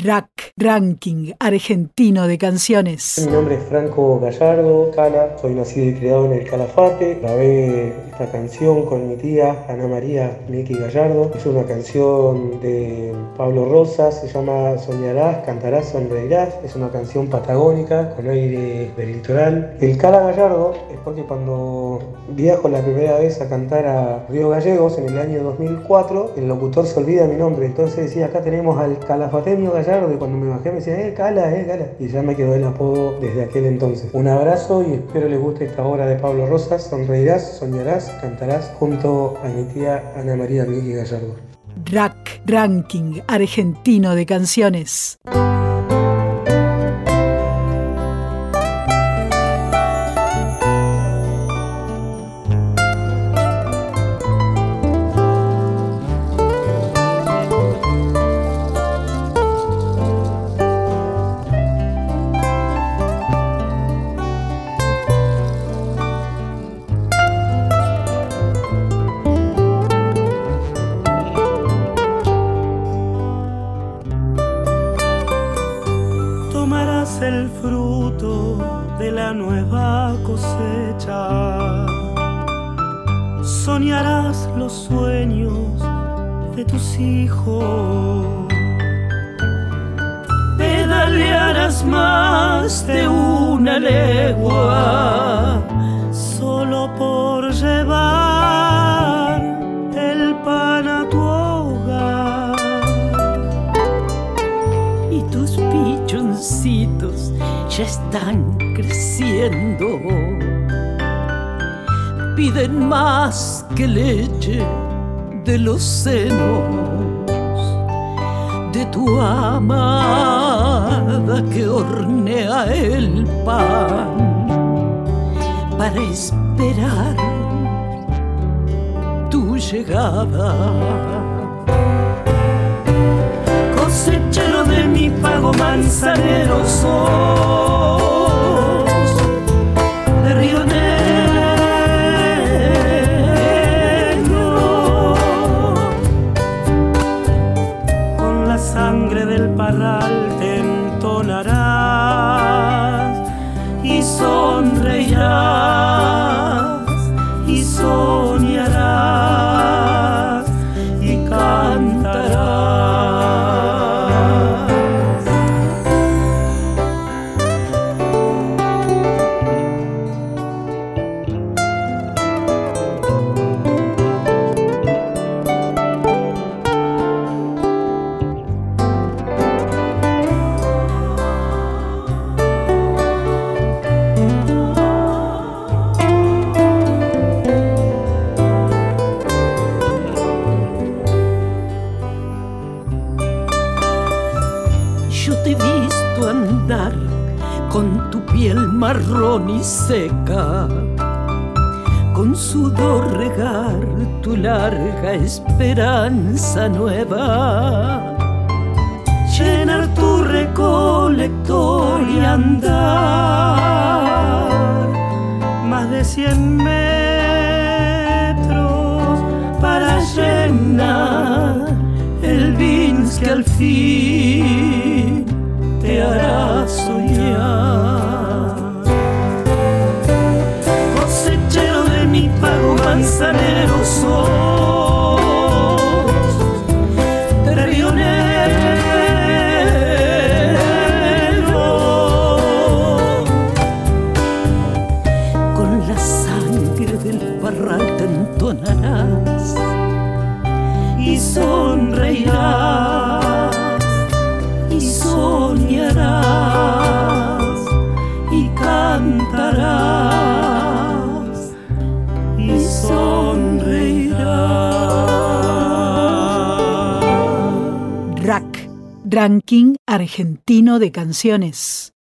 Rack Ranking Argentino de Canciones. Mi nombre es Franco Gallardo Cala, soy nacido y criado en el Calafate. Grabé esta canción con mi tía Ana María Miki Gallardo. Es una canción de Pablo Rosas, se llama Soñarás, Cantarás, Sonreirás. Es una canción patagónica con aire del litoral. El Cala Gallardo es porque cuando viajo la primera vez a cantar a Río Gallegos en el año 2004, el locutor se olvida mi nombre, entonces decía, acá tenemos al calafateño Gallardo, y cuando me bajé me decía, Cala, Cala, y ya me quedó el apodo desde aquel entonces. Un abrazo y espero les guste esta obra de Pablo Rosas, Sonreirás, Soñarás, Cantarás, junto a mi tía Ana María Miki Gallardo. Rack Ranking Argentino de Canciones. Tomarás el fruto de la nueva cosecha, soñarás los sueños de tus hijos, pedalearás más de una legua solo por llevar el pan a tu hogar. Y tus pichoncitos ya están creciendo, piden más que leche de los senos de tu amada que hornea el pan para esperar tu llegada. Cosechero de mi pago, manzanero sos, de Río Negro, con la sangre del parral te entonarás y sonreirás y soñarás y cantarás. Yo te he visto andar con tu piel marrón y seca, con sudor regar tu larga esperanza nueva, llenar tu recolector y andar más de 100 metros para llenar el Vins que al fin te hará soñar. Cosechero de mi pago, manzanero sos, de Río Negro, con la sangre del parral te entonarás y sonreirás y soñarás y cantarás y sonreirás. Rack Ranking Argentino de Canciones.